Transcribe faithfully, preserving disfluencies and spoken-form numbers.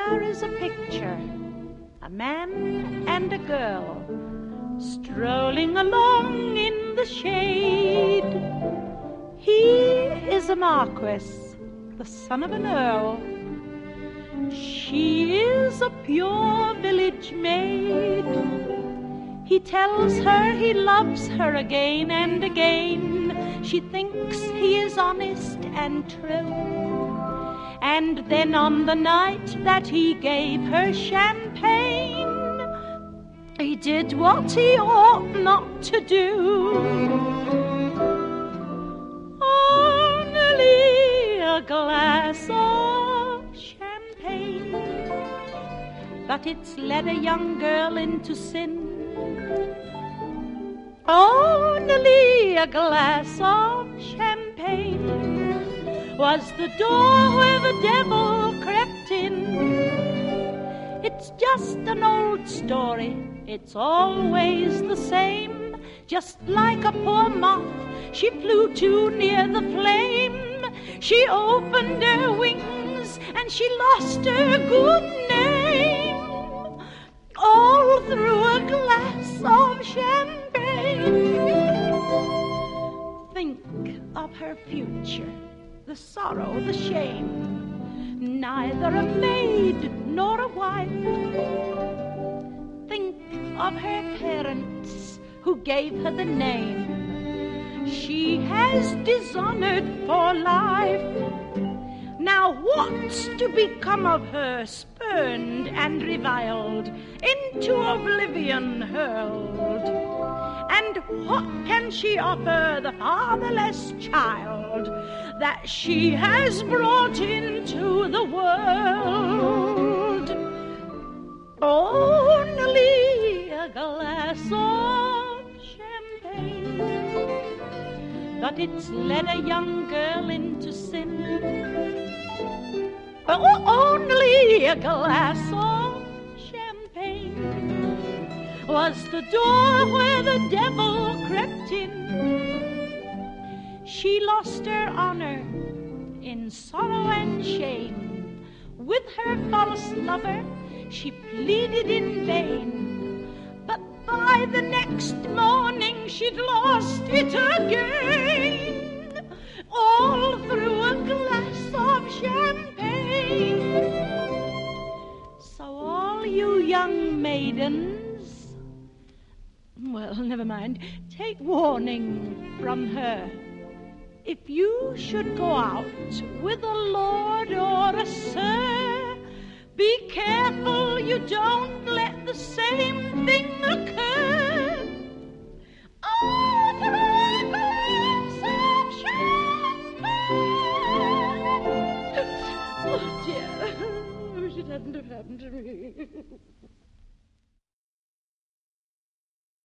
there is a picture, a man and a girl, strolling along in the shade. He is a marquis, the son of an earl. She is a pure village maid. He tells her he loves her again and again. She thinks he is honest and true. And then on the night that he gave her champagne, he did what he ought not to do. Only a glass of champagne, but it's led a young girl into sin. Only a glass of champagne was the door where the devil crept in. It's just an old story, it's always the same. Just like a poor moth, she flew too near the flame. She opened her wings and she lost her good name, all through a glass of champagne. Think of her future, the sorrow, the shame. Neither a maid nor a wife. Think of her parents who gave her the name. She has dishonored for life. Now what's to become of her, spurned and reviled, into oblivion hurled? And what can she offer the fatherless child that she has brought into the world? Only a glass of champagne, but it's led a young girl into sin. Oh, only a glass of champagne was the door where the devil crept in. She lost her honor in sorrow and shame. With her false lover she pleaded in vain, but by the next morning she'd lost it again, all through a glass of champagne. So all you young maidens, well, never mind, take warning from her. If you should go out with a lord or a sir, be careful you don't let the same thing occur. Oh, through a glass of champagne. Oh, dear. I wish it hadn't have happened to me.